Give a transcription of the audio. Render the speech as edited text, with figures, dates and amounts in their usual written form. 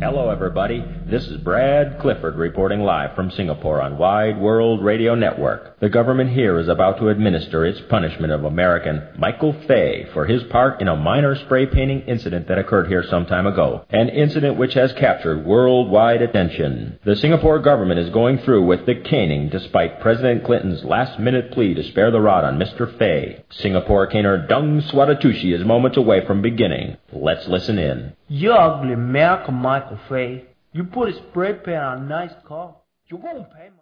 Hello, everybody. This is Brad Clifford reporting live from Singapore on Wide World Radio Network. The government here is about to administer its punishment of American Michael Fay for his part in a minor spray painting incident that occurred here some time ago, an incident which has captured worldwide attention. The Singapore government is going through with the caning despite President Clinton's last-minute plea to spare the rod on Mr. Fay. Singapore caner Dung Swatatushi is moments away from beginning. Let's listen in. You ugly American Michael Fay. You put a spray paint on a nice car. You won't pay my...